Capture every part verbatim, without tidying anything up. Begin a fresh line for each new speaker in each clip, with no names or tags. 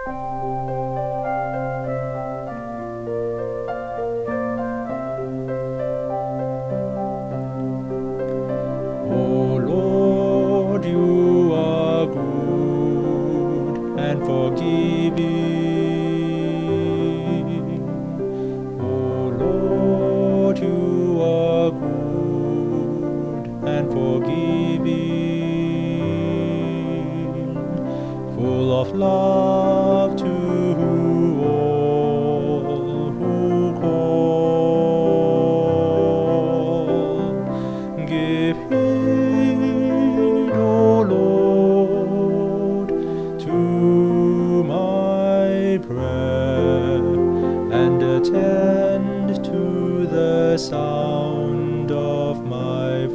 O Lord, you are good and forgiving. O Lord, you are good and forgiving, full of love to all who call. Give heed, O Lord, to my prayer, and attend to the sound of my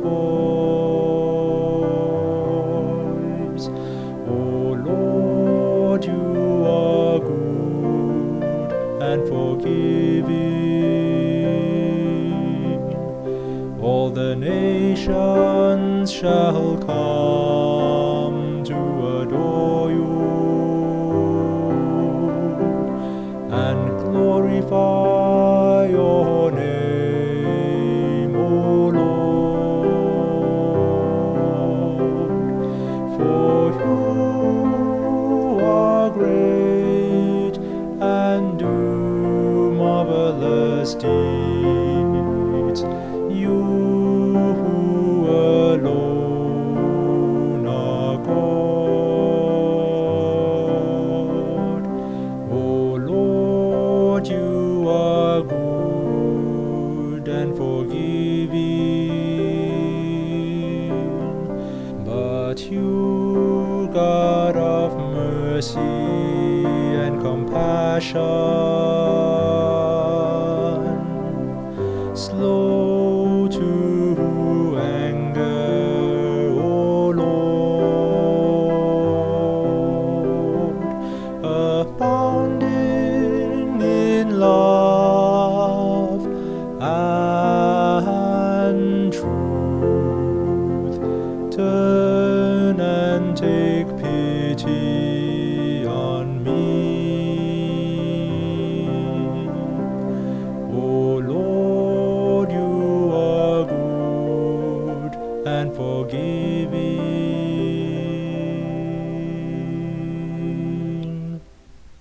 voice. O Lord, you are good and forgiving. All the nations shall come to adore you and glorify your name, O Lord. For you are great and do marvelous deeds. You who alone are God. O Lord, you are good and forgiving, but you, God of mercy and compassion, slow to anger, O Lord, abounding in love and truth. Turn and take pity on me. O Lord, you are good and forgiving.